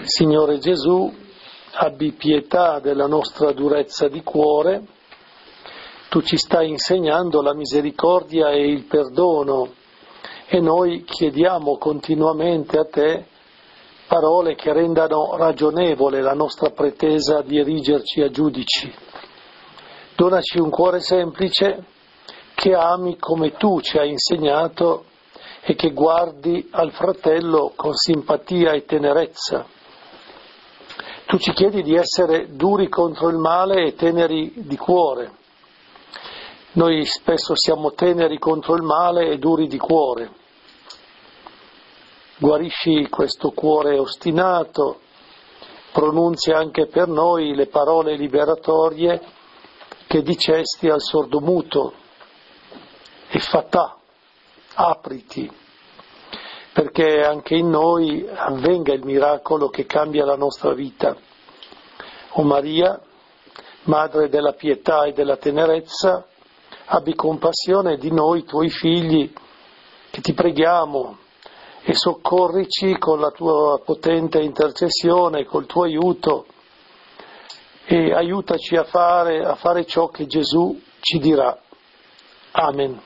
Signore Gesù, abbi pietà della nostra durezza di cuore. Tu ci stai insegnando la misericordia e il perdono e noi chiediamo continuamente a te parole che rendano ragionevole la nostra pretesa di erigerci a giudici. Donaci un cuore semplice che ami come tu ci hai insegnato e che guardi al fratello con simpatia e tenerezza. Tu ci chiedi di essere duri contro il male e teneri di cuore. Noi spesso siamo teneri contro il male e duri di cuore. Guarisci questo cuore ostinato, pronunzia anche per noi le parole liberatorie che dicesti al sordomuto: Effatà, apriti, perché anche in noi avvenga il miracolo che cambia la nostra vita. O Maria, Madre della pietà e della tenerezza, abbi compassione di noi, tuoi figli, che ti preghiamo, e soccorrici con la tua potente intercessione, col tuo aiuto, e aiutaci a fare ciò che Gesù ci dirà. Amen.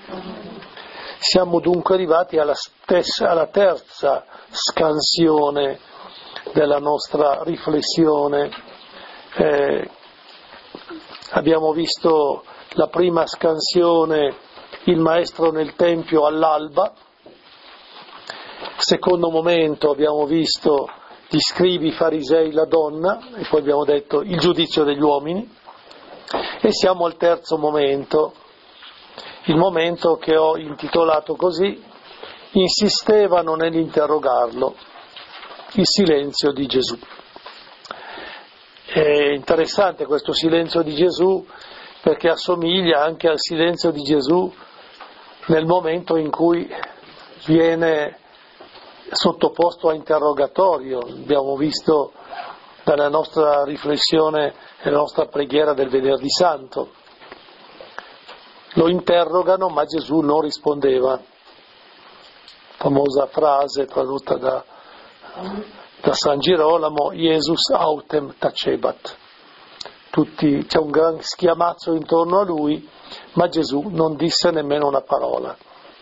Siamo dunque arrivati alla terza scansione della nostra riflessione. Abbiamo visto la prima scansione, il maestro nel tempio all'alba. Secondo momento abbiamo visto gli scribi, i farisei, la donna, e poi abbiamo detto il giudizio degli uomini. E siamo al terzo momento, il momento che ho intitolato così: insistevano nell'interrogarlo, il silenzio di Gesù. È interessante questo silenzio di Gesù, perché assomiglia anche al silenzio di Gesù nel momento in cui viene sottoposto a interrogatorio. Abbiamo visto dalla nostra riflessione e la nostra preghiera del Venerdì Santo. Lo interrogano, ma Gesù non rispondeva. Famosa frase tradotta da San Girolamo: Jesus autem tacebat. C'è un gran schiamazzo intorno a lui, ma Gesù non disse nemmeno una parola.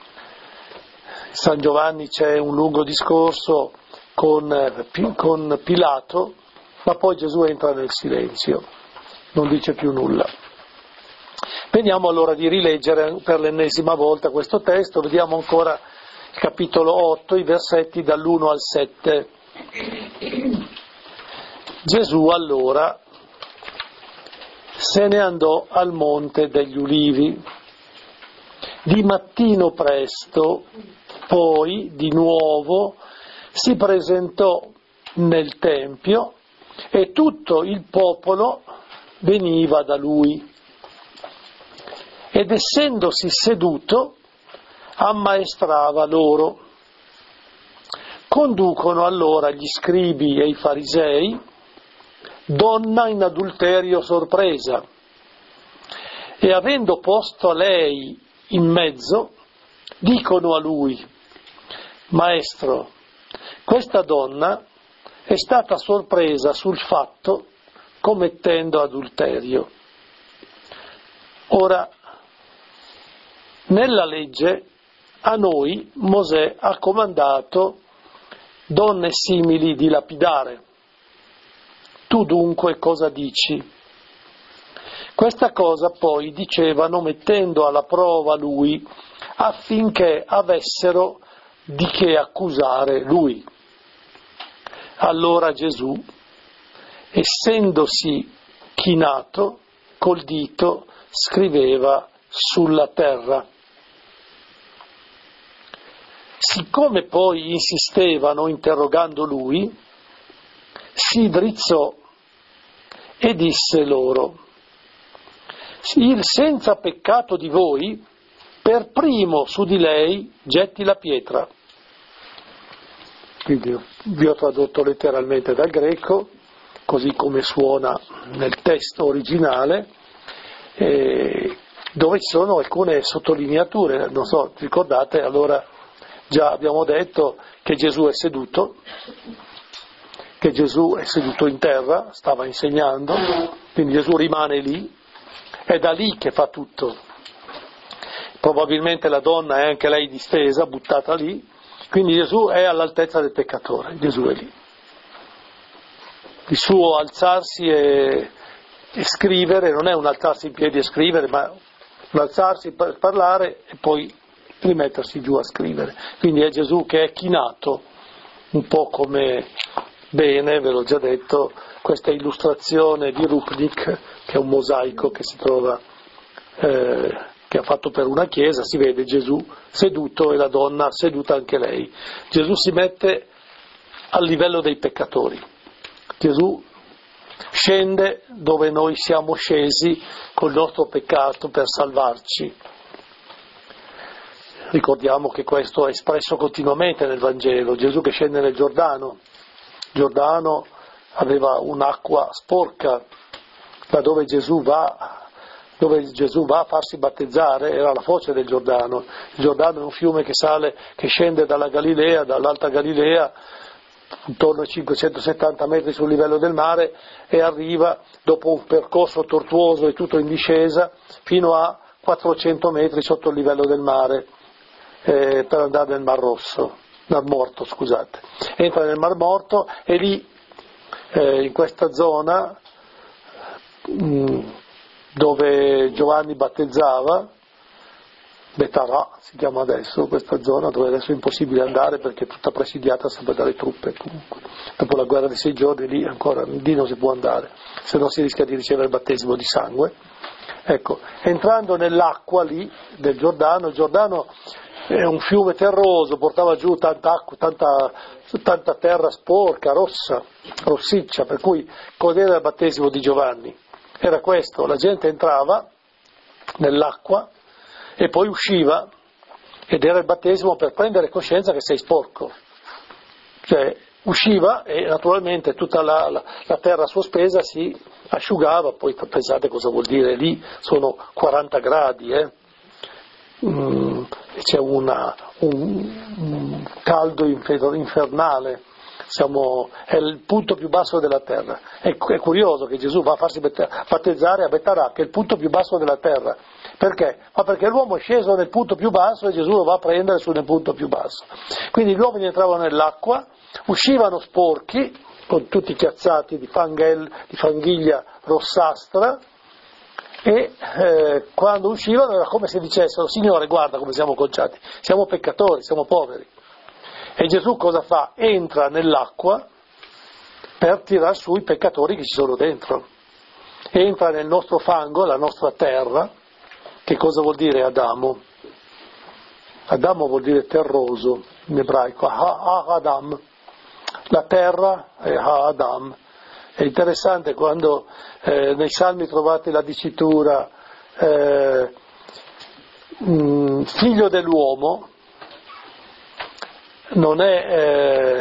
San Giovanni c'è un lungo discorso con Pilato, ma poi Gesù entra nel silenzio, non dice più nulla. Vediamo allora di rileggere per l'ennesima volta questo testo. Vediamo ancora il capitolo 8, i versetti dall'1 al 7. Gesù allora se ne andò al monte degli Ulivi. Di mattino presto, poi di nuovo si presentò nel tempio e tutto il popolo veniva da lui. Ed essendosi seduto, ammaestrava loro. Conducono allora gli scribi e i farisei donna in adulterio sorpresa, e avendo posto lei in mezzo, dicono a lui: Maestro, questa donna è stata sorpresa sul fatto commettendo adulterio. Ora, nella legge a noi Mosè ha comandato donne simili di lapidare. Tu dunque cosa dici? Questa cosa poi dicevano mettendo alla prova lui, affinché avessero di che accusare lui. Allora Gesù, essendosi chinato, col dito scriveva sulla terra. Siccome poi insistevano interrogando lui, si drizzò e disse loro: il senza peccato di voi per primo su di lei getti la pietra. Quindi vi ho tradotto letteralmente dal greco, così come suona nel testo originale, dove ci sono alcune sottolineature. Non so, ricordate, allora già abbiamo detto che Gesù è seduto, che Gesù è seduto in terra, stava insegnando, quindi Gesù rimane lì, è da lì che fa tutto. Probabilmente la donna è anche lei distesa, buttata lì, quindi Gesù è all'altezza del peccatore, Gesù è lì. Il suo alzarsi e scrivere non è un alzarsi in piedi e scrivere, ma un alzarsi per parlare e poi rimettersi giù a scrivere. Quindi è Gesù che è chinato, un po' come bene, ve l'ho già detto, questa illustrazione di Rupnik, che è un mosaico che si trova, che ha fatto per una chiesa, si vede Gesù seduto e la donna seduta anche lei. Gesù si mette al livello dei peccatori. Gesù scende dove noi siamo scesi col nostro peccato per salvarci. Ricordiamo che questo è espresso continuamente nel Vangelo. Gesù che scende nel Giordano. Giordano aveva un'acqua sporca, da dove Gesù va a farsi battezzare, era la foce del Giordano. Il Giordano è un fiume che sale, che scende dalla Galilea, dall'Alta Galilea, intorno ai 570 metri sul livello del mare, e arriva, dopo un percorso tortuoso e tutto in discesa, fino a 400 metri sotto il livello del mare, per andare nel Mar Morto, scusate. Entra nel Mar Morto e lì, in questa zona dove Giovanni battezzava, Betarà si chiama adesso questa zona, dove adesso è impossibile andare perché è tutta presidiata sempre dalle truppe. Comunque dopo la guerra dei 6 giorni lì ancora lì non si può andare, se no si rischia di ricevere il battesimo di sangue. Ecco, entrando nell'acqua lì del Giordano, il Giordano è un fiume terroso, portava giù tanta acqua, tanta terra sporca, rossiccia, per cui cos'era il battesimo di Giovanni? Era questo: la gente entrava nell'acqua e poi usciva, ed era il battesimo per prendere coscienza che sei sporco. Cioè usciva e naturalmente tutta la terra sospesa si asciugava. Poi pensate cosa vuol dire, lì sono 40 gradi, c'è un caldo infernale, è il punto più basso della terra. È curioso che Gesù va a farsi battezzare a Betarà, che è il punto più basso della terra. Perché? Ma perché l'uomo è sceso nel punto più basso e Gesù lo va a prendere nel punto più basso. Quindi gli uomini entravano nell'acqua, uscivano sporchi, con tutti chiazzati di fanghiglia rossastra, e quando uscivano era come se dicessero: Signore, guarda come siamo conciati, siamo peccatori, siamo poveri. E Gesù cosa fa? Entra nell'acqua per tirar su i peccatori che ci sono dentro. Entra nel nostro fango, la nostra terra. Che cosa vuol dire Adamo? Adamo vuol dire terroso in ebraico, Ha-Adam. La terra è Ha-Adam. È interessante quando nei Salmi trovate la dicitura figlio dell'uomo, non è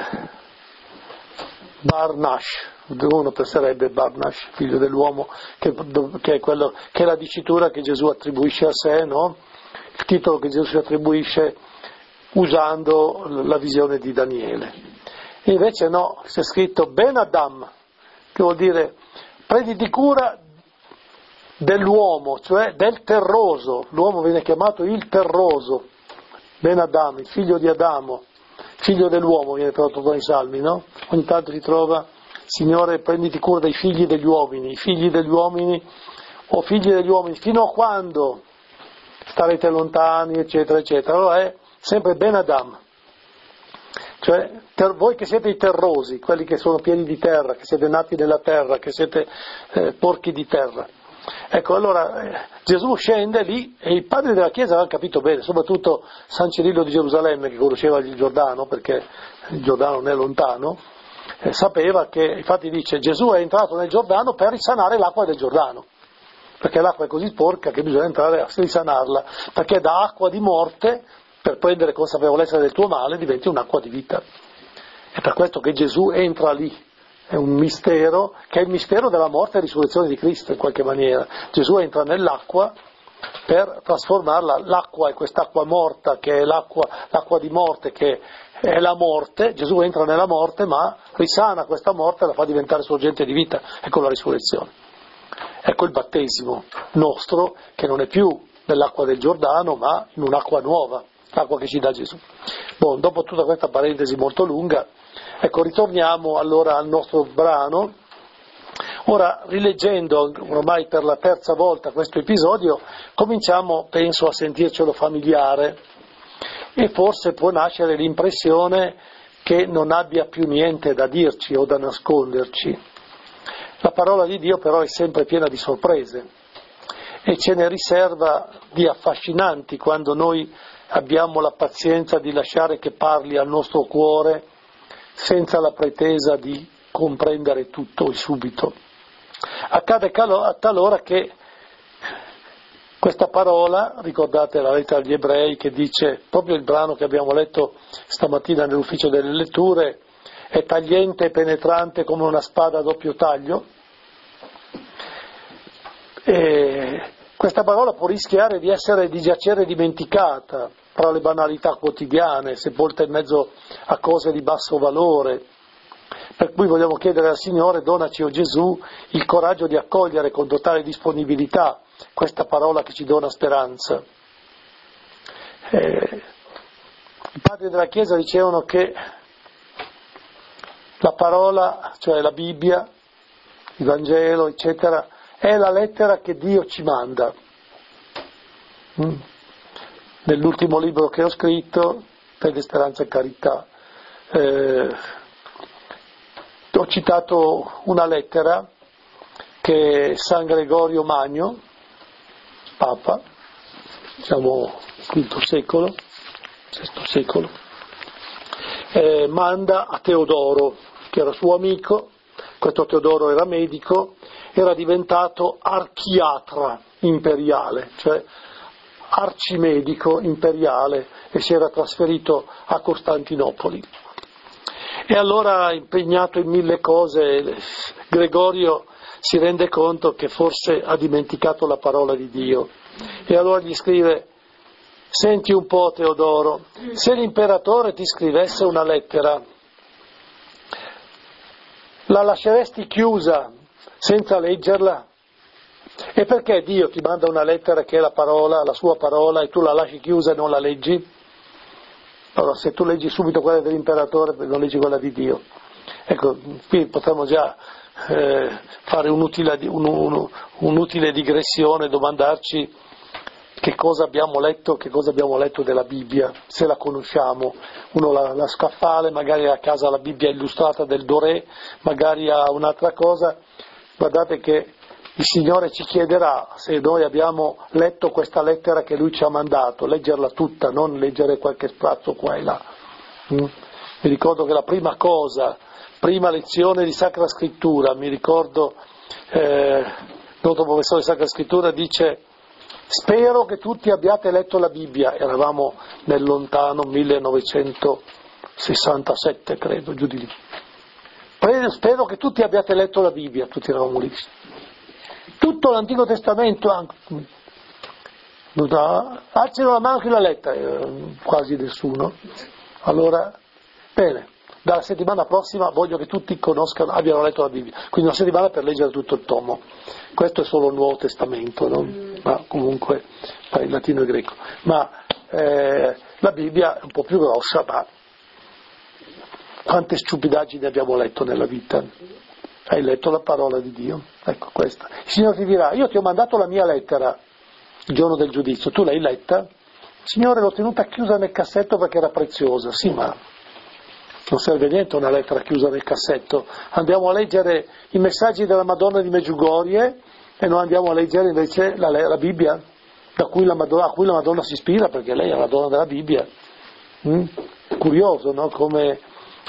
Barnash, uno penserebbe Barnash, figlio dell'uomo, che è quello che è la dicitura che Gesù attribuisce a sé, no? Il titolo che Gesù si attribuisce usando la visione di Daniele. E invece no, c'è scritto Ben Adam, che vuol dire prenditi cura dell'uomo, cioè del terroso. L'uomo viene chiamato il terroso, Ben Adam, il figlio di Adamo, figlio dell'uomo viene tradotto nei Salmi, no? Ogni tanto si trova: Signore, prenditi cura dei figli degli uomini, i figli degli uomini o figli degli uomini, fino a quando starete lontani, eccetera, eccetera. Allora è sempre Ben Adam, cioè voi che siete i terrosi, quelli che sono pieni di terra, che siete nati nella terra, che siete porchi di terra. Ecco, allora Gesù scende lì e i padri della Chiesa avevano capito bene, soprattutto San Cirillo di Gerusalemme, che conosceva il Giordano, perché il Giordano non è lontano, sapeva che, infatti dice, Gesù è entrato nel Giordano per risanare l'acqua del Giordano, perché l'acqua è così sporca che bisogna entrare a risanarla, perché da acqua di morte, per prendere consapevolezza del tuo male, diventi un'acqua di vita. È per questo che Gesù entra lì. È un mistero, che è il mistero della morte e risurrezione di Cristo, in qualche maniera. Gesù entra nell'acqua per trasformarla. L'acqua è quest'acqua morta, che è l'acqua di morte, che è la morte, Gesù entra nella morte, ma risana questa morte e la fa diventare sorgente di vita, ecco la risurrezione. Ecco il battesimo nostro, che non è più nell'acqua del Giordano, ma in un'acqua nuova, l'acqua che ci dà Gesù. Dopo tutta questa parentesi molto lunga, ecco, ritorniamo allora al nostro brano. Ora, rileggendo ormai per la terza volta questo episodio, cominciamo, penso, a sentircelo familiare e forse può nascere l'impressione che non abbia più niente da dirci o da nasconderci. La parola di Dio però è sempre piena di sorprese e ce ne riserva di affascinanti quando noi abbiamo la pazienza di lasciare che parli al nostro cuore senza la pretesa di comprendere tutto e subito. Accade talora che questa parola, ricordate la lettera agli Ebrei che dice, proprio il brano che abbiamo letto stamattina nell'ufficio delle letture, è tagliente e penetrante come una spada a doppio taglio, e questa parola può rischiare di giacere dimenticata tra le banalità quotidiane, sepolta in mezzo a cose di basso valore. Per cui vogliamo chiedere al Signore, donaci, o Gesù, il coraggio di accogliere con totale disponibilità questa parola che ci dona speranza. I padri della Chiesa dicevano che la parola, cioè la Bibbia, il Vangelo, eccetera, è la lettera che Dio ci manda. Nell'ultimo libro che ho scritto, Fede, Speranza e Carità, ho citato una lettera che San Gregorio Magno, Papa, diciamo V secolo, VI secolo, manda a Teodoro, che era suo amico. Questo Teodoro era medico, era diventato archiatra imperiale, cioè arcimedico imperiale, e si era trasferito a Costantinopoli. E allora, impegnato in 1000 cose, Gregorio si rende conto che forse ha dimenticato la parola di Dio. E allora gli scrive: senti un po', Teodoro, se l'imperatore ti scrivesse una lettera, la lasceresti chiusa senza leggerla? E perché Dio ti manda una lettera che è la parola, la sua parola, e tu la lasci chiusa e non la leggi? Allora, se tu leggi subito quella dell'imperatore, non leggi quella di Dio. Ecco, qui potremmo già fare un'utile digressione, domandarci che cosa abbiamo letto della Bibbia, se la conosciamo. Uno la scaffale, magari a casa la Bibbia illustrata del Doré, magari ha un'altra cosa. Guardate che il Signore ci chiederà se noi abbiamo letto questa lettera che Lui ci ha mandato, leggerla tutta, non leggere qualche sprazzo qua e là. Mi ricordo che la prima lezione di Sacra Scrittura, mi ricordo, il nostro professore di Sacra Scrittura dice: spero che tutti abbiate letto la Bibbia. Eravamo nel lontano 1967, credo, giù di lì. Spero che tutti abbiate letto la Bibbia, tutti eravamo lì. Tutto l'Antico Testamento, alzino la mano chi l'ha letta, quasi nessuno. Allora, bene, dalla settimana prossima voglio che tutti abbiano letto la Bibbia, quindi una settimana per leggere tutto il tomo. Questo è solo il Nuovo Testamento, no? Ma comunque il latino e greco. Ma la Bibbia è un po' più grossa, ma quante stupidaggini abbiamo letto nella vita? Hai letto la parola di Dio? Ecco questa. Il Signore ti dirà: io ti ho mandato la mia lettera il giorno del giudizio, tu l'hai letta? Signore, l'ho tenuta chiusa nel cassetto perché era preziosa. Sì, ma non serve niente una lettera chiusa nel cassetto. Andiamo a leggere i messaggi della Madonna di Medjugorje e non andiamo a leggere invece la Bibbia, a cui la Madonna si ispira, perché lei è la donna della Bibbia. Curioso, no? Come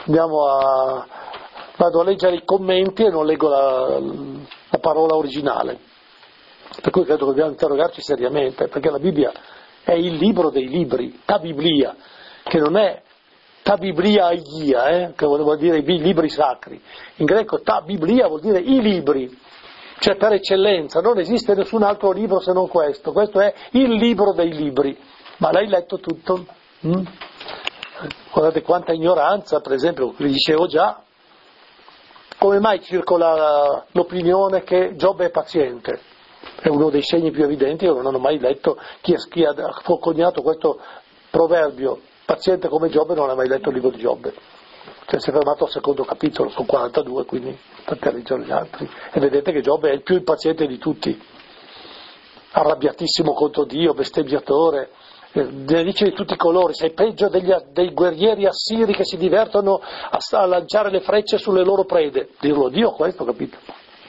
vado a leggere i commenti e non leggo la parola originale. Per cui credo che dobbiamo interrogarci seriamente, perché la Bibbia è il libro dei libri, ta Biblia, che non è ta Biblia Agia, che voleva dire i libri sacri. In greco ta Biblia vuol dire i libri, cioè per eccellenza, non esiste nessun altro libro se non questo è il libro dei libri. Ma l'hai letto tutto? Guardate quanta ignoranza, per esempio, vi dicevo già, come mai circola l'opinione che Giobbe è paziente? È uno dei segni più evidenti. Io non ho mai letto chi ha coniato questo proverbio, paziente come Giobbe, non ha mai letto il libro di Giobbe. Cioè si è fermato al secondo capitolo, sono 42, quindi per leggere gli altri. E vedete che Giobbe è il più impaziente di tutti, arrabbiatissimo contro Dio, bestemmiatore, ne dice di tutti i colori, sei peggio dei guerrieri assiri che si divertono a lanciare le frecce sulle loro prede. Dirlo Dio questo, capito?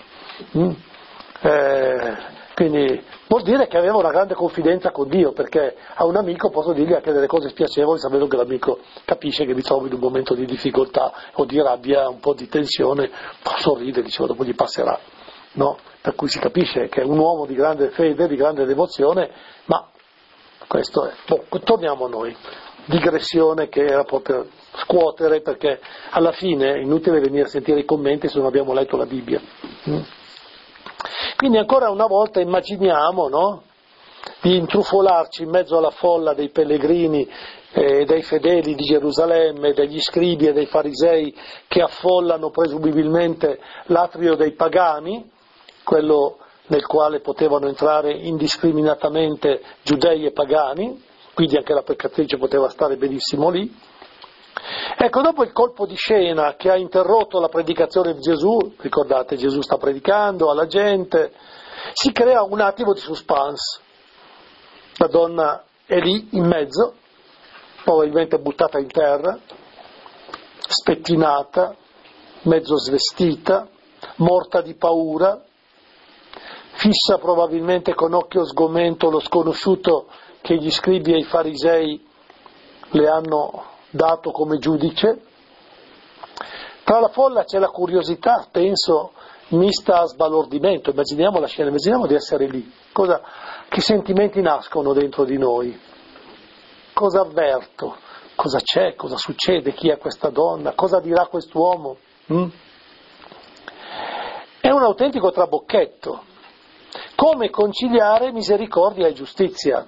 Quindi vuol dire che aveva una grande confidenza con Dio, perché a un amico posso dirgli anche delle cose spiacevoli sapendo che l'amico capisce che mi trovo in un momento di difficoltà o di rabbia, un po' di tensione, sorride, dicevo, dopo gli passerà, no? Per cui si capisce che è un uomo di grande fede, di grande devozione, ma questo è. Torniamo a noi, digressione che era proprio scuotere, perché alla fine è inutile venire a sentire i commenti se non abbiamo letto la Bibbia. Quindi ancora una volta immaginiamo, no, di intrufolarci in mezzo alla folla dei pellegrini e dei fedeli di Gerusalemme, degli scribi e dei farisei che affollano presumibilmente l'atrio dei pagani, quello nel quale potevano entrare indiscriminatamente giudei e pagani, quindi anche la peccatrice poteva stare benissimo lì. Ecco, dopo il colpo di scena che ha interrotto la predicazione di Gesù, ricordate, Gesù sta predicando alla gente, si crea un attimo di suspense. La donna è lì in mezzo, probabilmente buttata in terra, spettinata, mezzo svestita, morta di paura, fissa probabilmente con occhio sgomento lo sconosciuto che gli scribi e i farisei le hanno dato come giudice. Tra la folla c'è la curiosità, penso, mista a sbalordimento. Immaginiamo la scena, immaginiamo di essere lì. Che sentimenti nascono dentro di noi? Cosa avverto? Cosa c'è? Cosa succede? Chi è questa donna? Cosa dirà quest'uomo? È un autentico trabocchetto. Come conciliare misericordia e giustizia?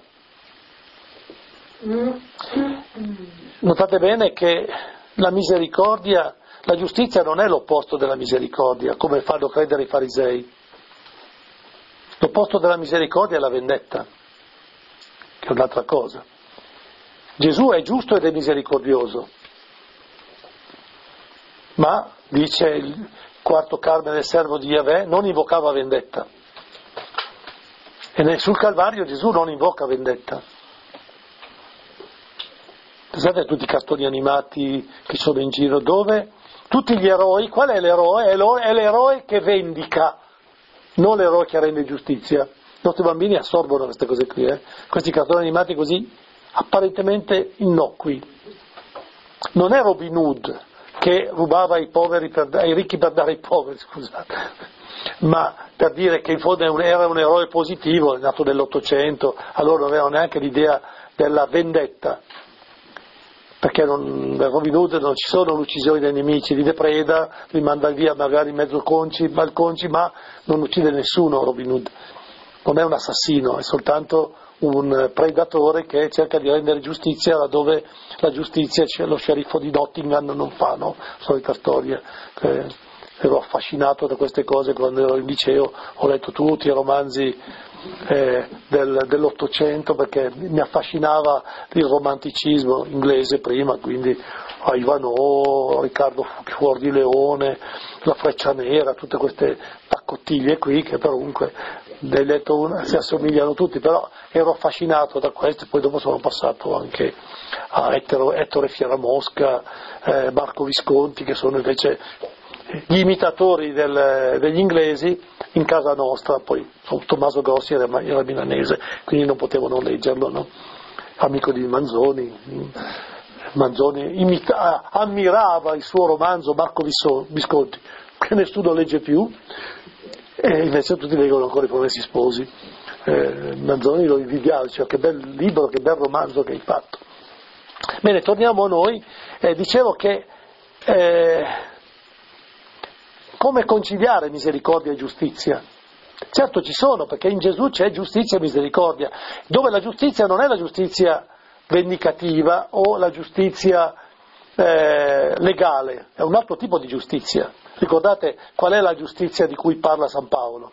Notate bene che la misericordia, la giustizia non è l'opposto della misericordia, come fanno credere i farisei. L'opposto della misericordia è la vendetta, che è un'altra cosa. Gesù è giusto ed è misericordioso, ma, dice il quarto Carme del servo di Yahweh, non invocava vendetta. E sul Calvario Gesù non invoca vendetta. Pensate a tutti i cartoni animati che sono in giro, dove tutti gli eroi, qual è l'eroe? È l'eroe che vendica, non l'eroe che rende giustizia. I nostri bambini assorbono queste cose qui, questi cartoni animati così apparentemente innocui. Non è Robin Hood che rubava ai ricchi per dare ai poveri, scusate, ma per dire che in fondo era un eroe positivo, nato nell'Ottocento, allora non avevano neanche l'idea della vendetta. Perché nel Robin Hood non ci sono l'uccisione dei nemici, li depreda, li manda via magari mezzo malconci, ma non uccide nessuno Robin Hood. Non è un assassino, è soltanto un predatore che cerca di rendere giustizia laddove la giustizia lo sceriffo di Nottingham non fa, no? Solita storia. Ero affascinato da queste cose quando ero in liceo, ho letto tutti i romanzi dell'Ottocento perché mi affascinava il romanticismo inglese prima, quindi Ivanhoe, Riccardo Fuor di Leone, La Freccia Nera, tutte queste paccottiglie qui che comunque l'hai letto una, si assomigliano tutti, però ero affascinato da questo. Poi dopo sono passato anche a Ettore Fieramosca, Marco Visconti, che sono invece gli imitatori degli inglesi in casa nostra. Poi Tommaso Grossi era milanese, quindi non potevo non leggerlo, no? Amico di Manzoni ammirava il suo romanzo Marco Visconti, che nessuno legge più, e invece tutti leggono ancora I Promessi Sposi. Manzoni lo invidiava, diceva che bel libro, che bel romanzo che hai fatto. Bene, torniamo a noi. Dicevo che come conciliare misericordia e giustizia? Certo ci sono, perché in Gesù c'è giustizia e misericordia, dove la giustizia non è la giustizia vendicativa o la giustizia legale, è un altro tipo di giustizia. Ricordate qual è la giustizia di cui parla San Paolo?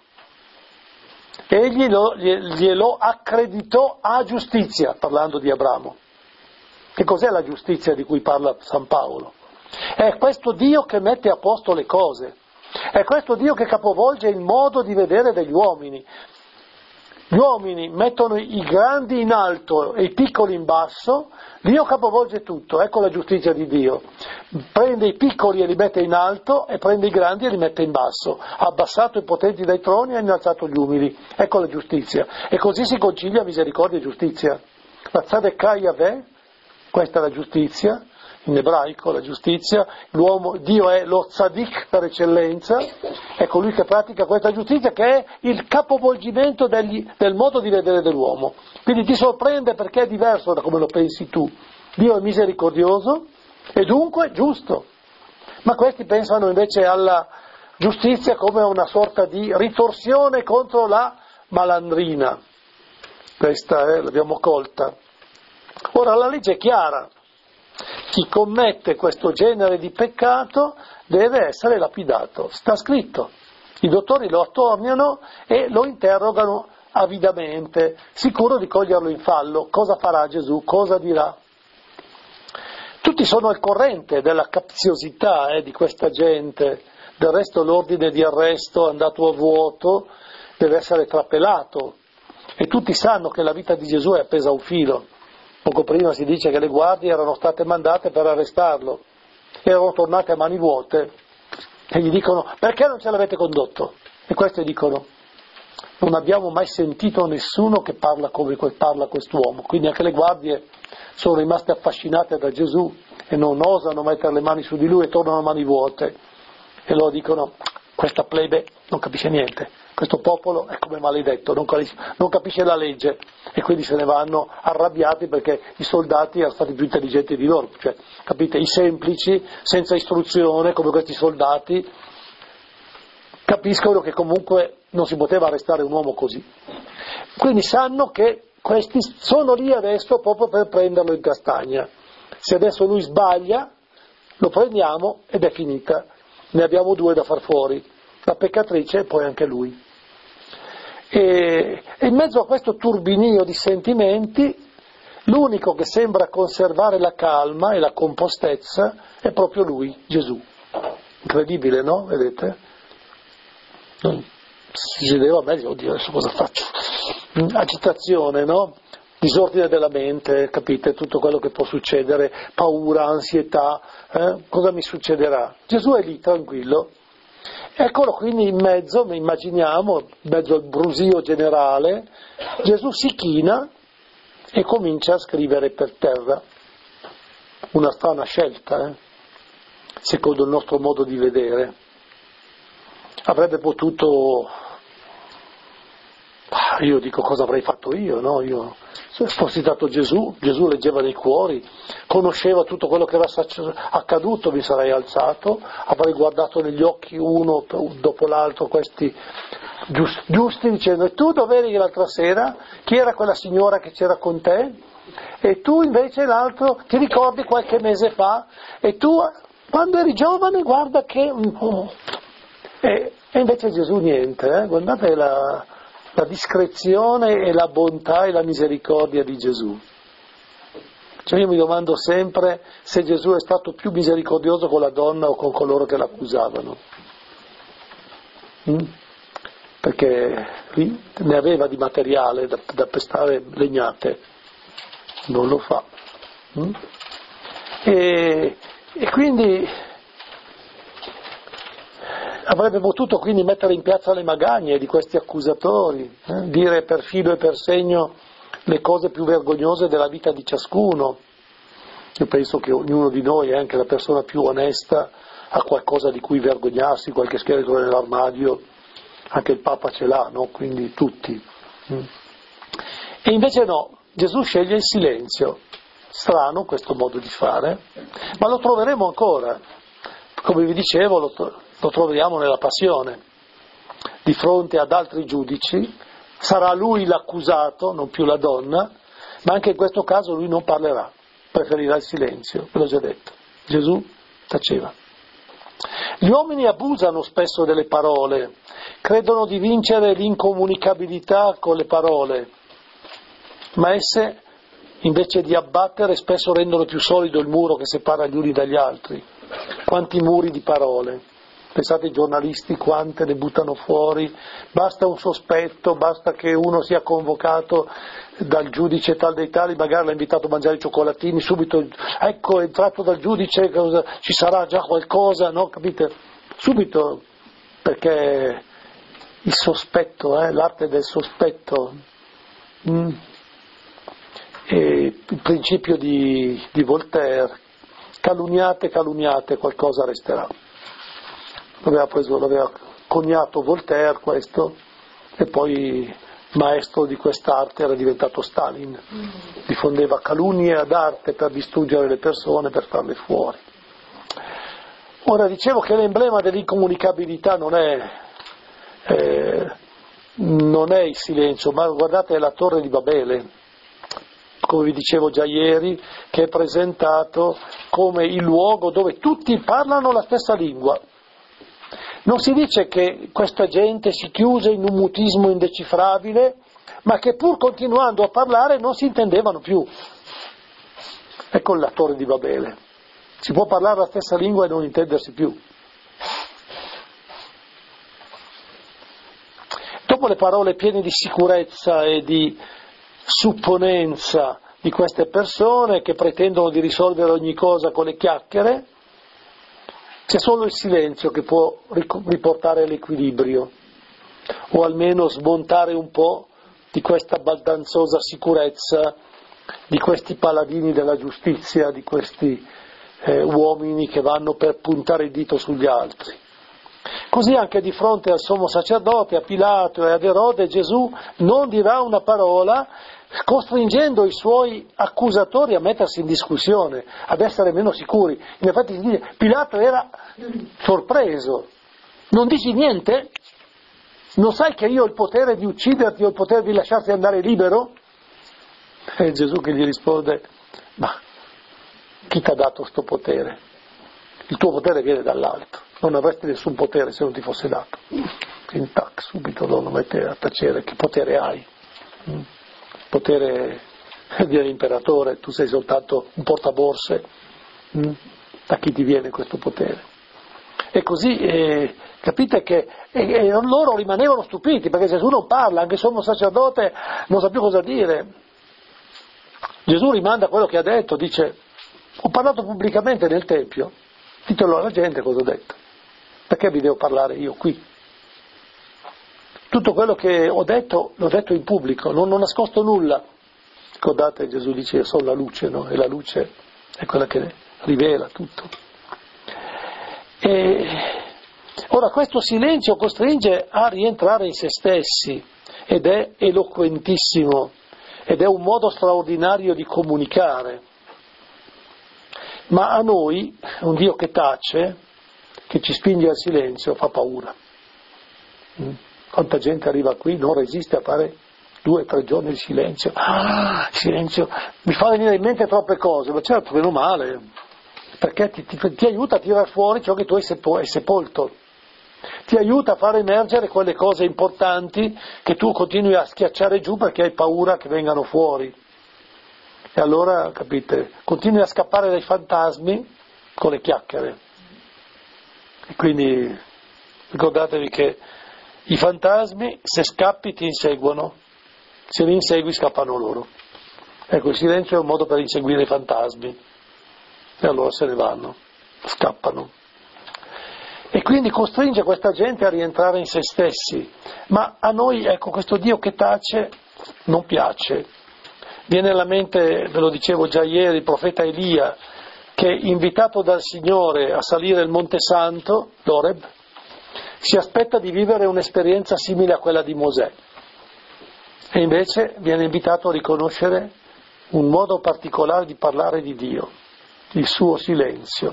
Egli glielo accreditò a giustizia, parlando di Abramo. Che cos'è la giustizia di cui parla San Paolo? È questo Dio che mette a posto le cose, è questo Dio che capovolge il modo di vedere degli uomini. Gli uomini mettono i grandi in alto e i piccoli in basso, Dio capovolge tutto, ecco la giustizia di Dio. Prende i piccoli e li mette in alto e prende i grandi e li mette in basso. Ha abbassato i potenti dai troni e ha innalzato gli umili, ecco la giustizia. E così si concilia misericordia e giustizia. La tzedekah Yahweh, questa è la giustizia, in ebraico la giustizia, Dio è lo tzadik per eccellenza, è colui che pratica questa giustizia che è il capovolgimento del modo di vedere dell'uomo. Quindi ti sorprende perché è diverso da come lo pensi tu. Dio è misericordioso e dunque giusto, ma questi pensano invece alla giustizia come una sorta di ritorsione contro la malandrina. Questa l'abbiamo colta. Ora la legge è chiara. Chi commette questo genere di peccato deve essere lapidato, sta scritto. I dottori lo attorniano e lo interrogano avidamente, sicuro di coglierlo in fallo. Cosa farà Gesù? Cosa dirà? Tutti sono al corrente della capziosità di questa gente, del resto l'ordine di arresto andato a vuoto deve essere trapelato e tutti sanno che la vita di Gesù è appesa a un filo. Poco prima si dice che le guardie erano state mandate per arrestarlo, erano tornate a mani vuote e gli dicono: perché non ce l'avete condotto? E questi dicono: non abbiamo mai sentito nessuno che parla come parla quest'uomo. Quindi anche le guardie sono rimaste affascinate da Gesù e non osano mettere le mani su di lui e tornano a mani vuote e loro dicono: questa plebe non capisce niente, questo popolo è come maledetto, non capisce la legge, e quindi se ne vanno arrabbiati perché i soldati erano stati più intelligenti di loro, cioè, capite, i semplici, senza istruzione, come questi soldati, capiscono che comunque non si poteva arrestare un uomo così. Quindi sanno che questi sono lì adesso proprio per prenderlo in castagna. Se adesso lui sbaglia, lo prendiamo ed è finita. Ne abbiamo due da far fuori, la peccatrice e poi anche lui. E in mezzo a questo turbinio di sentimenti, l'unico che sembra conservare la calma e la compostezza è proprio lui, Gesù. Incredibile, no? Vedete? Si sedeva a me, oddio, adesso cosa faccio? Agitazione, no? Disordine della mente, capite? Tutto quello che può succedere, paura, ansietà, cosa mi succederà? Gesù è lì, tranquillo. Eccolo quindi in mezzo, immaginiamo, in mezzo al brusio generale, Gesù si china e comincia a scrivere per terra. Una strana scelta, secondo il nostro modo di vedere. Avrebbe potuto, io dico cosa avrei fatto io, no? Io, se fossi stato Gesù leggeva nei cuori, conosceva tutto quello che era accaduto, mi sarei alzato, avrei guardato negli occhi uno dopo l'altro questi giusti dicendo: e tu dove eri l'altra sera? Chi era quella signora che c'era con te? E tu invece l'altro, ti ricordi qualche mese fa? E tu quando eri giovane guarda che... E invece Gesù niente, guardate la discrezione e la bontà e la misericordia di Gesù. Cioè io mi domando sempre se Gesù è stato più misericordioso con la donna o con coloro che l'accusavano. Perché lì ne aveva di materiale da pestare legnate, non lo fa. E quindi avrebbe potuto quindi mettere in piazza le magagne di questi accusatori, dire per filo e per segno le cose più vergognose della vita di ciascuno. Io penso che ognuno di noi, anche la persona più onesta, ha qualcosa di cui vergognarsi, qualche scheletro nell'armadio, anche il Papa ce l'ha, no? Quindi tutti. E invece no, Gesù sceglie il silenzio. Strano questo modo di fare, ma lo troveremo ancora. Come vi dicevo, lo troviamo nella Passione. Di fronte ad altri giudici, sarà lui l'accusato, non più la donna, Ma anche in questo caso lui non parlerà, preferirà il silenzio, ve l'ho già detto. Gesù taceva. Gli uomini abusano spesso delle parole, credono di vincere l'incomunicabilità con le parole, ma esse, invece di abbattere, spesso rendono più solido il muro che separa gli uni dagli altri. Quanti muri di parole! Pensate ai giornalisti quante ne buttano fuori, basta un sospetto, basta che uno sia convocato dal giudice tal dei tali, magari l'ha invitato a mangiare i cioccolatini, subito, ecco, è entrato dal giudice, ci sarà già qualcosa, no? Capite? Subito, perché il sospetto, l'arte del sospetto, e il principio di Voltaire, calunniate, qualcosa resterà. L'aveva coniato Voltaire questo, e poi maestro di quest'arte era diventato Stalin. Diffondeva calunnie ad arte per distruggere le persone, per farle fuori. Ora dicevo che l'emblema dell'incomunicabilità non è il silenzio, ma guardate la Torre di Babele, come vi dicevo già ieri, che è presentato come il luogo dove tutti parlano la stessa lingua. Non si dice che questa gente si chiuse in un mutismo indecifrabile, ma che pur continuando a parlare non si intendevano più. Ecco la Torre di Babele. Si può parlare la stessa lingua e non intendersi più. Dopo le parole piene di sicurezza e di supponenza di queste persone che pretendono di risolvere ogni cosa con le chiacchiere, c'è solo il silenzio che può riportare l'equilibrio, o almeno smontare un po' di questa baldanzosa sicurezza, di questi paladini della giustizia, di questi uomini che vanno per puntare il dito sugli altri. Così anche di fronte al sommo sacerdote, a Pilato e ad Erode, Gesù non dirà una parola, costringendo i suoi accusatori a mettersi in discussione, ad essere meno sicuri. In effetti Pilato era sorpreso. Non dici niente? Non sai che io ho il potere di ucciderti, ho il potere di lasciarti andare libero? E Gesù che gli risponde, ma chi ti ha dato sto potere? Il tuo potere viene dall'alto, non avresti nessun potere se non ti fosse dato. Quindi subito lo mette a tacere, che potere hai? Potere dell'imperatore, tu sei soltanto un portaborse, da chi ti viene questo potere? E così capite che loro rimanevano stupiti, perché Gesù non parla, anche il sommo sacerdote non sa più cosa dire. Gesù rimanda quello che ha detto, dice, ho parlato pubblicamente nel Tempio, ditelo alla gente cosa ho detto, perché vi devo parlare io qui? Tutto quello che ho detto l'ho detto in pubblico, non ho nascosto nulla. Ricordate, Gesù dice, io sono la luce, no? E la luce è quella che rivela tutto. E ora questo silenzio costringe a rientrare in se stessi, ed è eloquentissimo, ed è un modo straordinario di comunicare. Ma a noi, un Dio che tace, che ci spinge al silenzio, fa paura. Quanta gente arriva qui, non resiste a fare 2 o 3 giorni di silenzio. Silenzio, mi fa venire in mente troppe cose, ma certo, meno male, perché ti aiuta a tirare fuori ciò che tu hai sepolto. Ti aiuta a far emergere quelle cose importanti che tu continui a schiacciare giù perché hai paura che vengano fuori. E allora, capite, continui a scappare dai fantasmi con le chiacchiere. E quindi ricordatevi che i fantasmi, se scappi, ti inseguono, se li insegui scappano loro. Ecco, il silenzio è un modo per inseguire i fantasmi, e allora se ne vanno, scappano. E quindi costringe questa gente a rientrare in se stessi. Ma a noi, ecco, questo Dio che tace non piace. Viene alla mente, ve lo dicevo già ieri, il profeta Elia, che invitato dal Signore a salire il Monte Santo, l'Oreb, si aspetta di vivere un'esperienza simile a quella di Mosè. E invece viene invitato a riconoscere un modo particolare di parlare di Dio, il suo silenzio.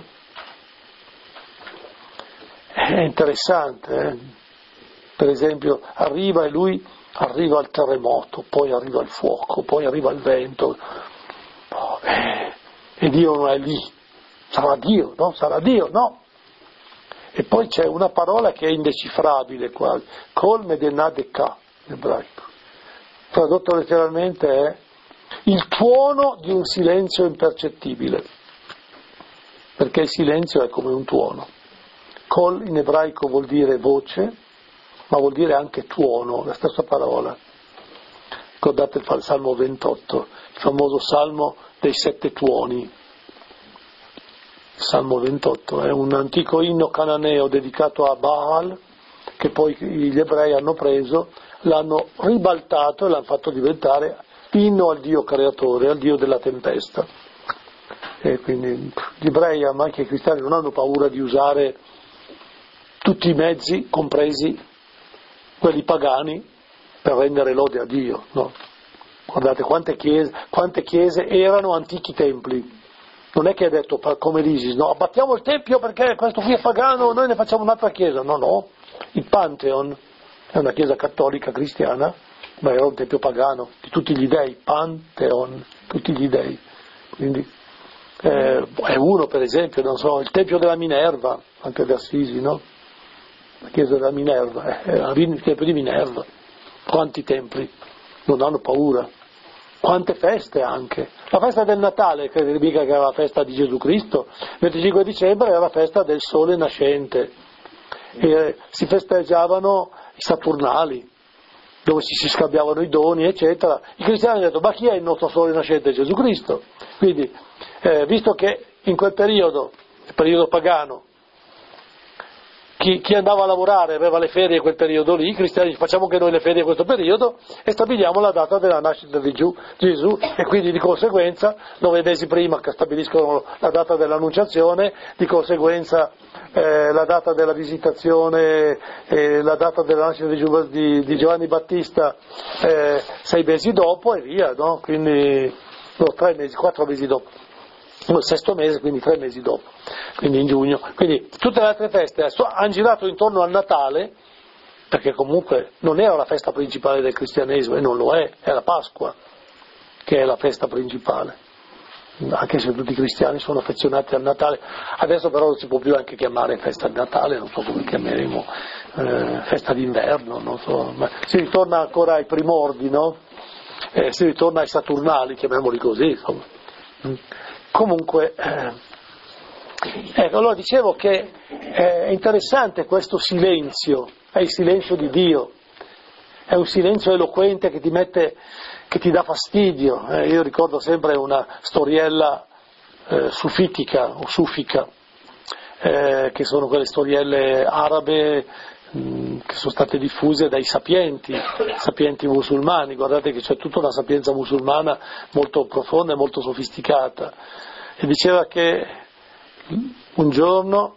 È interessante, Per esempio, arriva e lui arriva il terremoto, poi arriva il fuoco, poi arriva il vento, e Dio non è lì, sarà Dio, no? Sarà Dio, no? E poi c'è una parola che è indecifrabile quasi, Kol Medenadeka, in ebraico. Tradotto letteralmente è il tuono di un silenzio impercettibile, perché il silenzio è come un tuono. Kol in ebraico vuol dire voce, ma vuol dire anche tuono, la stessa parola. Ricordate il Salmo 28, il famoso Salmo dei 7 tuoni. Il Salmo 28 è un antico inno cananeo dedicato a Baal, che poi gli ebrei hanno preso, l'hanno ribaltato e l'hanno fatto diventare inno al Dio creatore, al Dio della tempesta. E quindi gli ebrei, ma anche i cristiani, non hanno paura di usare tutti i mezzi, compresi quelli pagani, per rendere lode a Dio, no? Guardate quante chiese erano antichi templi. Non è che ha detto come l'Isis, no, abbattiamo il tempio perché questo qui è pagano, noi ne facciamo un'altra chiesa. No, il Pantheon è una chiesa cattolica cristiana, ma era un tempio pagano di tutti gli dei, Pantheon, tutti gli dei. Quindi è uno, per esempio, non so, il tempio della Minerva, anche ad Assisi, no? La chiesa della Minerva, il tempio di Minerva. Quanti templi, non hanno paura. Quante feste anche. La festa del Natale, credete mica che era la festa di Gesù Cristo, il 25 dicembre era la festa del sole nascente. E si festeggiavano i Saturnali, dove si scambiavano i doni, eccetera. I cristiani hanno detto, ma chi è il nostro sole nascente? Gesù Cristo. Quindi, visto che in quel periodo, il periodo pagano, chi andava a lavorare aveva le ferie in quel periodo lì, i cristiani facciamo che noi le ferie in questo periodo e stabiliamo la data della nascita di Gesù, e quindi di conseguenza 9 mesi prima che stabiliscono la data dell'annunciazione, di conseguenza la data della visitazione, la data della nascita di Giovanni Battista 6 mesi dopo e via, no? Quindi 3 mesi, 4 mesi dopo. Il 6° mese, quindi 3 mesi dopo, quindi in giugno. Quindi tutte le altre feste hanno girato intorno al Natale, perché comunque non era la festa principale del cristianesimo, e non lo è la Pasqua, che è la festa principale, anche se tutti i cristiani sono affezionati al Natale. Adesso però non si può più anche chiamare festa di Natale, non so come chiameremo, festa d'inverno, non so, ma si ritorna ancora ai primordi, no? Si ritorna ai Saturnali, chiamiamoli così, insomma. Comunque, ecco, allora dicevo che è interessante questo silenzio, è il silenzio di Dio, è un silenzio eloquente che ti dà fastidio. Io ricordo sempre una storiella sufitica o sufica, che sono quelle storielle arabe che sono state diffuse dai sapienti musulmani. Guardate che c'è tutta una sapienza musulmana molto profonda e molto sofisticata, e diceva che un giorno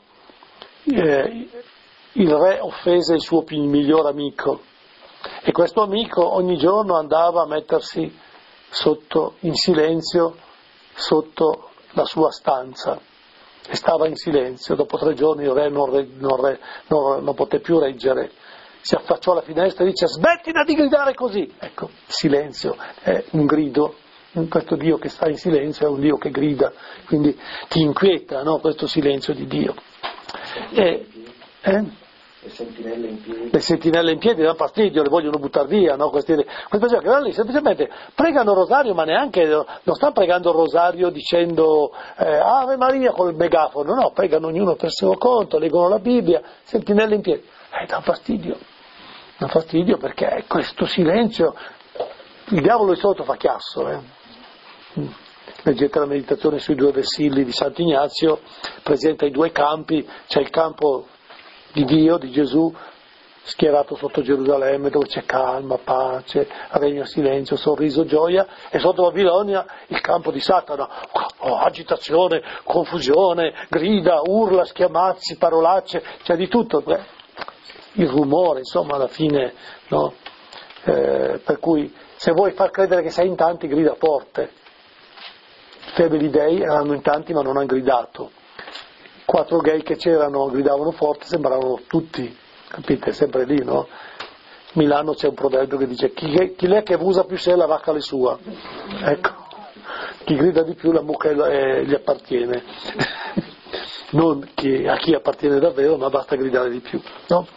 il re offese il suo miglior amico, e questo amico ogni giorno andava a mettersi in silenzio sotto la sua stanza e stava in silenzio. Dopo 3 giorni il re non poté più reggere, si affacciò alla finestra e dice: smettila di gridare così. Ecco, silenzio è un grido. Questo Dio che sta in silenzio è un Dio che grida, quindi ti inquieta, no? Questo silenzio di Dio. Le sentinelle in piedi danno fastidio, le vogliono buttare via, no? Queste persone che vanno lì semplicemente pregano il rosario, ma neanche, non stanno pregando il rosario dicendo Ave Maria col megafono, no, pregano ognuno per suo conto, leggono la Bibbia, sentinelle in piedi. Dà fastidio perché questo silenzio, il diavolo di solito fa chiasso, Leggete la meditazione sui 2 vessilli di Sant'Ignazio, presenta i 2 campi, c'è il campo di Dio, di Gesù, schierato sotto Gerusalemme, dove c'è calma, pace, regno, silenzio, sorriso, gioia, e sotto Babilonia il campo di Satana, agitazione, confusione, grida, urla, schiamazzi, parolacce, c'è di tutto, il rumore, insomma, alla fine, no? Per cui se vuoi far credere che sei in tanti, grida forte. Febeli dei erano in tanti ma non hanno gridato. 4 gay che c'erano gridavano forte, sembravano tutti, capite? Sempre lì, no? Milano c'è un proverbio che dice chi l'è che usa più sé la vacca le sua. Ecco, chi grida di più la mucca gli appartiene. Non a chi appartiene davvero, ma basta gridare di più, no?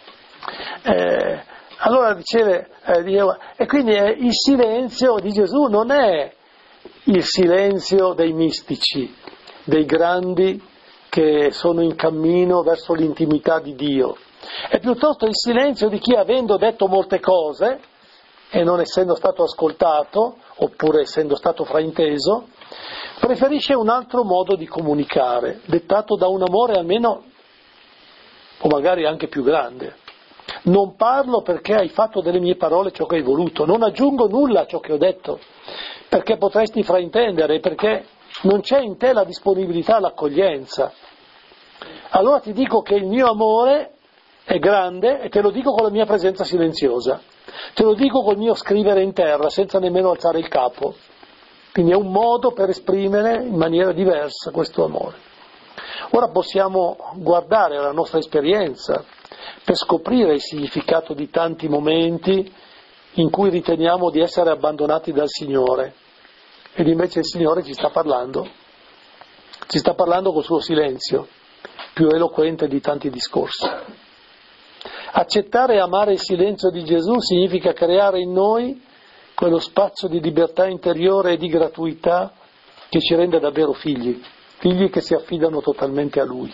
Allora diceva, e quindi il silenzio di Gesù non è il silenzio dei mistici, dei grandi che sono in cammino verso l'intimità di Dio, è piuttosto il silenzio di chi, avendo detto molte cose e non essendo stato ascoltato, oppure essendo stato frainteso, preferisce un altro modo di comunicare, dettato da un amore almeno, o magari anche più grande. Non parlo perché hai fatto delle mie parole ciò che hai voluto, non aggiungo nulla a ciò che ho detto, perché potresti fraintendere, perché non c'è in te la disponibilità all'accoglienza. Allora ti dico che il mio amore è grande e te lo dico con la mia presenza silenziosa, te lo dico col mio scrivere in terra senza nemmeno alzare il capo. Quindi è un modo per esprimere in maniera diversa questo amore. Ora possiamo guardare alla nostra esperienza per scoprire il significato di tanti momenti in cui riteniamo di essere abbandonati dal Signore, ed invece il Signore ci sta parlando col suo silenzio, più eloquente di tanti discorsi. Accettare e amare il silenzio di Gesù significa creare in noi quello spazio di libertà interiore e di gratuità che ci rende davvero figli che si affidano totalmente a Lui.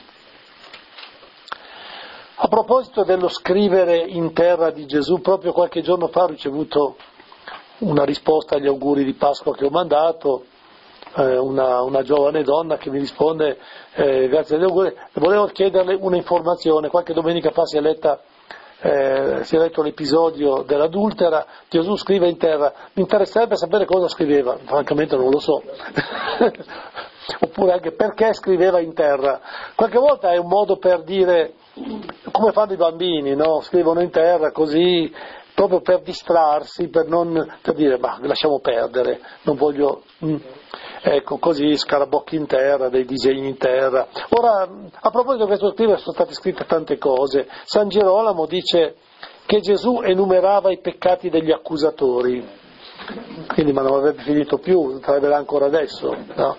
A proposito dello scrivere in terra di Gesù, proprio qualche giorno fa ho ricevuto una risposta agli auguri di Pasqua che ho mandato, una giovane donna che mi risponde grazie agli auguri, volevo chiederle un'informazione. Qualche domenica fa si è letto l'episodio dell'adultera, Gesù scrive in terra, mi interesserebbe sapere cosa scriveva, francamente non lo so. Oppure anche perché scriveva in terra. Qualche volta è un modo per dire, come fanno i bambini, no? Scrivono in terra così, proprio per distrarsi, per dire, ma lasciamo perdere, non voglio, ecco, così scarabocchi in terra, dei disegni in terra. Ora, a proposito di questo scrivere, sono state scritte tante cose. San Girolamo dice che Gesù enumerava i peccati degli accusatori. Quindi, ma non avrebbe finito più, sarebbe ancora adesso, no?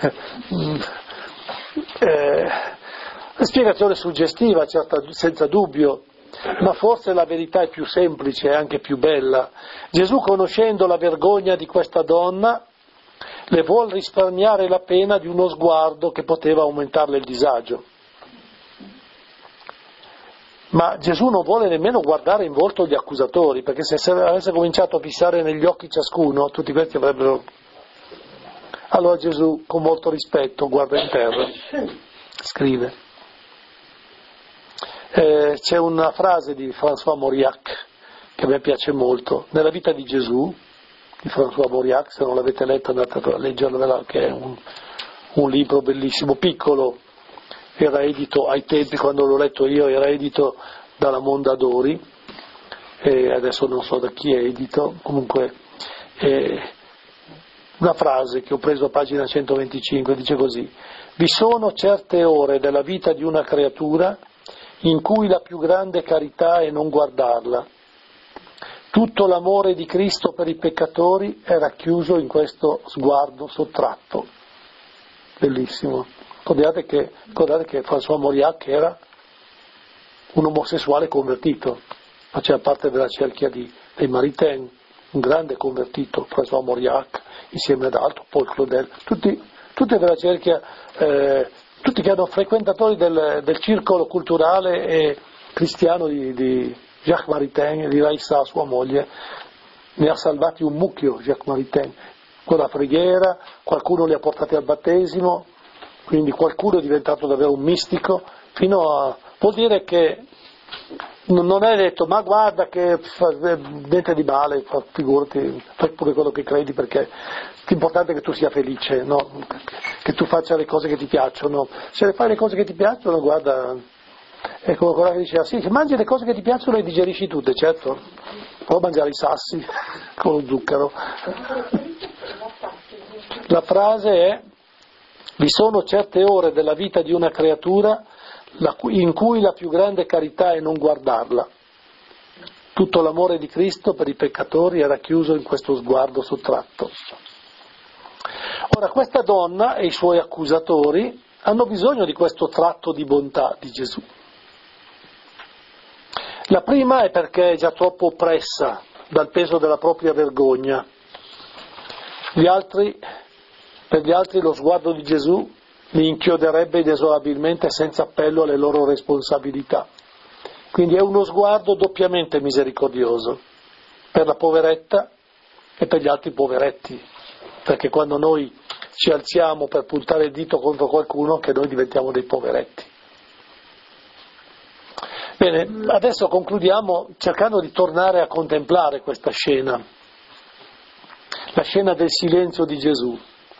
Spiegazione suggestiva, senza dubbio, ma forse la verità è più semplice e anche più bella. Gesù, conoscendo la vergogna di questa donna, le vuol risparmiare la pena di uno sguardo che poteva aumentarle il disagio. Ma Gesù non vuole nemmeno guardare in volto gli accusatori, perché se avesse cominciato a fissare negli occhi ciascuno, tutti questi avrebbero... Allora Gesù, con molto rispetto, guarda in terra, scrive. C'è una frase di François Mauriac che a me piace molto, nella vita di Gesù, di François Mauriac, se non l'avete letto andate a leggervela, che è un libro bellissimo, piccolo, era edito ai tempi, quando l'ho letto io, era edito dalla Mondadori, e adesso non so da chi è edito, comunque una frase che ho preso a pagina 125, dice così: vi sono certe ore della vita di una creatura in cui la più grande carità è non guardarla. Tutto l'amore di Cristo per i peccatori è racchiuso in questo sguardo sottratto. Bellissimo. Ricordate che François Mauriac era un omosessuale convertito, faceva parte della cerchia dei Maritain, un grande convertito, François Mauriac, insieme ad altro, Paul Claudel, tutti della cerchia, tutti che erano frequentatori del circolo culturale e cristiano di Jacques Maritain e di Raissa, sua moglie. Ne ha salvati un mucchio Jacques Maritain, con la preghiera, qualcuno li ha portati al battesimo, quindi qualcuno è diventato davvero un mistico, vuol dire che non è detto, ma guarda che niente di male, figurati, fai pure quello che credi, perché l'importante è che tu sia felice, no? Che tu faccia le cose che ti piacciono. Se fai le cose che ti piacciono, guarda, è come quella che diceva, sì, mangi le cose che ti piacciono e digerisci tutte, certo, può mangiare i sassi con lo zucchero. La frase è: vi sono certe ore della vita di una creatura in cui la più grande carità è non guardarla. Tutto l'amore di Cristo per i peccatori era chiuso in questo sguardo sottratto. Ora, questa donna e i suoi accusatori hanno bisogno di questo tratto di bontà di Gesù. La prima è perché è già troppo oppressa dal peso della propria vergogna. Per gli altri lo sguardo di Gesù li inchioderebbe inesorabilmente senza appello alle loro responsabilità. Quindi è uno sguardo doppiamente misericordioso, per la poveretta e per gli altri poveretti, perché quando noi ci alziamo per puntare il dito contro qualcuno, anche noi diventiamo dei poveretti. Bene, adesso concludiamo cercando di tornare a contemplare questa scena, la scena del silenzio di Gesù.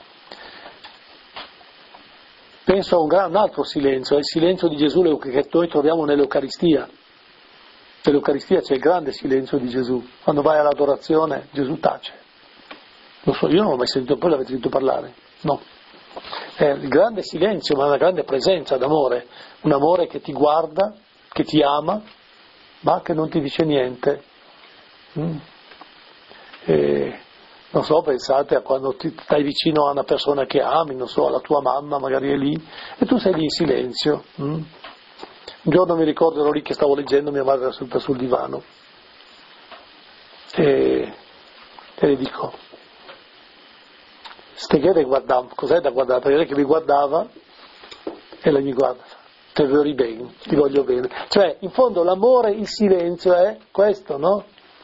Penso a un altro silenzio, è il silenzio di Gesù che noi troviamo nell'Eucaristia. Nell'Eucaristia c'è il grande silenzio di Gesù. Quando vai all'adorazione Gesù tace. Lo so, io non l'ho mai sentito, poi l'avete sentito parlare? No. È il grande silenzio, ma una grande presenza d'amore. Un amore che ti guarda, che ti ama, ma che non ti dice niente. Non so, pensate a quando ti stai vicino a una persona che ami, non so, alla tua mamma, magari è lì, e tu sei lì in silenzio. Un giorno mi ricordo, ero lì che stavo leggendo, mia madre era seduta sul divano, e le dico, Steghere guardava, cos'è da guardare? Perché lei che mi guardava, e lei mi guarda, te vuoi bene, ti voglio bene. Cioè, in fondo l'amore, il silenzio è questo, no?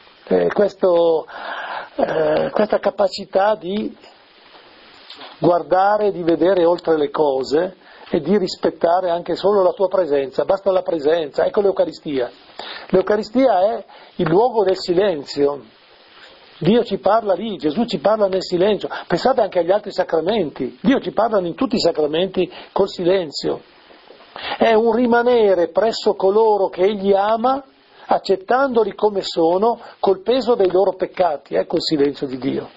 Questa capacità di guardare, di vedere oltre le cose e di rispettare anche solo la tua presenza, basta la presenza. Ecco l'Eucaristia. L'Eucaristia è il luogo del silenzio. Dio ci parla lì, Gesù ci parla nel silenzio. Pensate anche agli altri sacramenti. Dio ci parla in tutti i sacramenti col silenzio. È un rimanere presso coloro che Egli ama, accettandoli come sono, col peso dei loro peccati. Ecco il silenzio di Dio.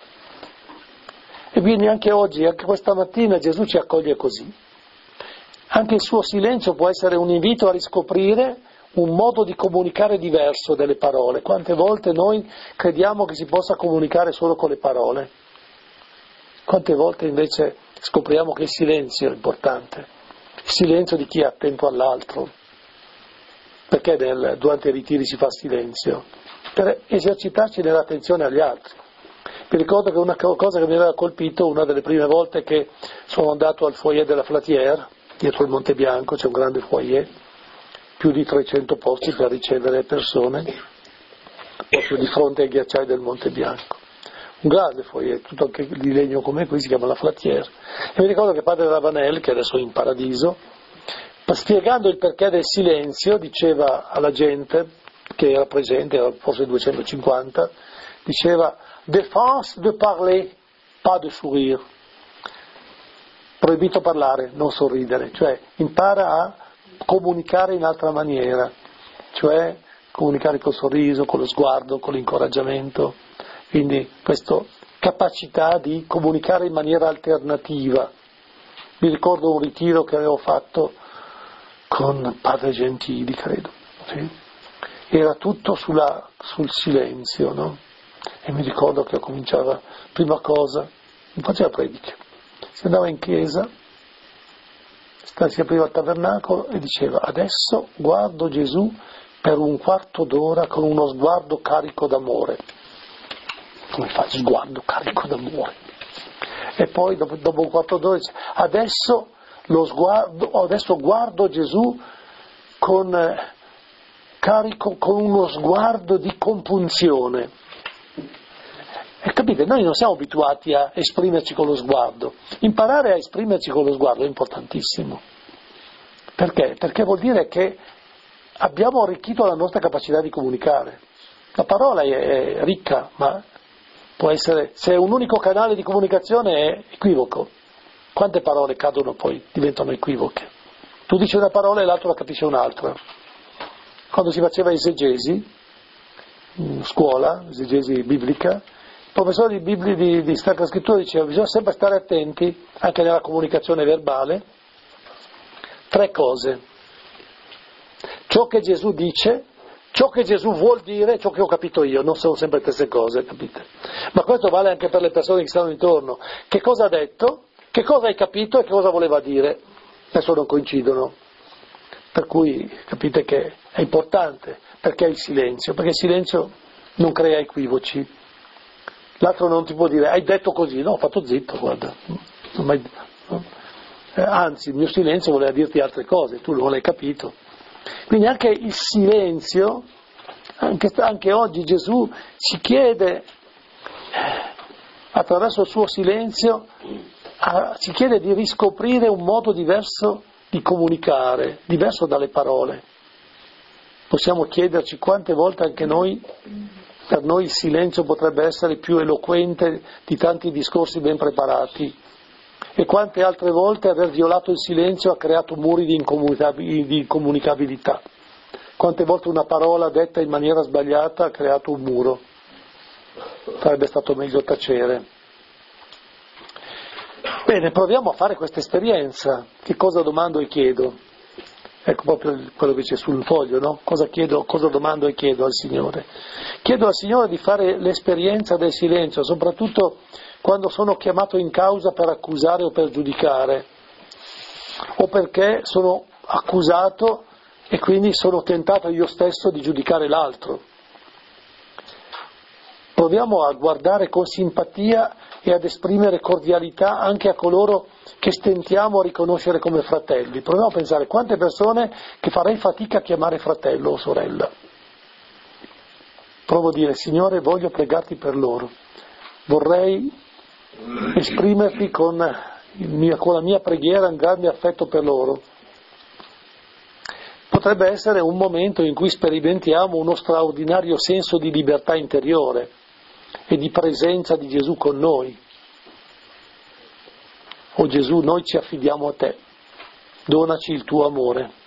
E quindi anche oggi, anche questa mattina, Gesù ci accoglie così. Anche il suo silenzio può essere un invito a riscoprire un modo di comunicare diverso delle parole. Quante volte noi crediamo che si possa comunicare solo con le parole? Quante volte invece scopriamo che il silenzio è importante, il silenzio di chi è attento all'altro. Perché durante i ritiri si fa silenzio? Per esercitarci nell'attenzione agli altri. Mi ricordo che una cosa che mi aveva colpito, una delle prime volte che sono andato al foyer della Flatière, dietro il Monte Bianco c'è un grande foyer, più di 300 posti per ricevere persone, proprio di fronte ai ghiacciai del Monte Bianco. Un grande foyer, tutto anche di legno come qui, si chiama la Flatière. E mi ricordo che padre Ravanel, che adesso è in paradiso, spiegando il perché del silenzio, diceva alla gente che era presente, era forse 250, diceva «Défense de parler, pas de sourire». Proibito parlare, non sorridere, cioè impara a comunicare in altra maniera, cioè comunicare col sorriso, con lo sguardo, con l'incoraggiamento, quindi questa capacità di comunicare in maniera alternativa. Mi ricordo un ritiro che avevo fatto con padre Gentili, credo, sì? Era tutto sul silenzio, no? E mi ricordo che cominciava, prima cosa, non faceva prediche, si andava in chiesa, si apriva il tabernacolo e diceva adesso guardo Gesù per un quarto d'ora con uno sguardo carico d'amore. Come fa? Sguardo carico d'amore. E poi dopo un quarto d'ora dice adesso guardo Gesù con uno sguardo di compunzione. E capite, noi non siamo abituati a esprimerci con lo sguardo. Imparare a esprimerci con lo sguardo è importantissimo. Perché? Perché vuol dire che abbiamo arricchito la nostra capacità di comunicare. La parola è ricca, ma può essere, se è un unico canale di comunicazione è equivoco. Quante parole cadono poi, diventano equivoche? Tu dici una parola e l'altro la capisce un'altra. Quando si faceva esegesi, in scuola, esegesi biblica, il professore di Sacra Scrittura diceva bisogna sempre stare attenti, anche nella comunicazione verbale, 3 cose. Ciò che Gesù dice ciò che Gesù vuol dire, ciò che ho capito io, non sono sempre le stesse cose, capite? Ma questo vale anche per le persone che stanno intorno. Che cosa ha detto? Che cosa hai capito e che cosa voleva dire? Adesso non coincidono. Per cui capite che è importante. Perché il silenzio? Perché il silenzio non crea equivoci. L'altro non ti può dire, hai detto così, no, ho fatto zitto, guarda. Anzi, il mio silenzio voleva dirti altre cose, tu non l'hai capito. Quindi anche il silenzio, anche oggi Gesù ci chiede, attraverso il suo silenzio, ci chiede di riscoprire un modo diverso di comunicare, diverso dalle parole. Possiamo chiederci quante volte anche noi, per noi il silenzio potrebbe essere più eloquente di tanti discorsi ben preparati, e quante altre volte aver violato il silenzio ha creato muri di incomunicabilità. Quante volte una parola detta in maniera sbagliata ha creato un muro. Sarebbe stato meglio tacere. Bene, proviamo a fare questa esperienza. Che cosa domando e chiedo? Ecco proprio quello che c'è sul foglio, no? Cosa chiedo, cosa domando e chiedo al Signore? Chiedo al Signore di fare l'esperienza del silenzio, soprattutto quando sono chiamato in causa per accusare o per giudicare, o perché sono accusato e quindi sono tentato io stesso di giudicare l'altro. Proviamo a guardare con simpatia e ad esprimere cordialità anche a coloro che stentiamo a riconoscere come fratelli. Proviamo a pensare quante persone che farei fatica a chiamare fratello o sorella. Provo a dire, Signore, voglio pregarti per loro. Vorrei esprimerti con la mia preghiera un grande affetto per loro. Potrebbe essere un momento in cui sperimentiamo uno straordinario senso di libertà interiore e di presenza di Gesù con noi. Oh Gesù, noi ci affidiamo a te, donaci il tuo amore.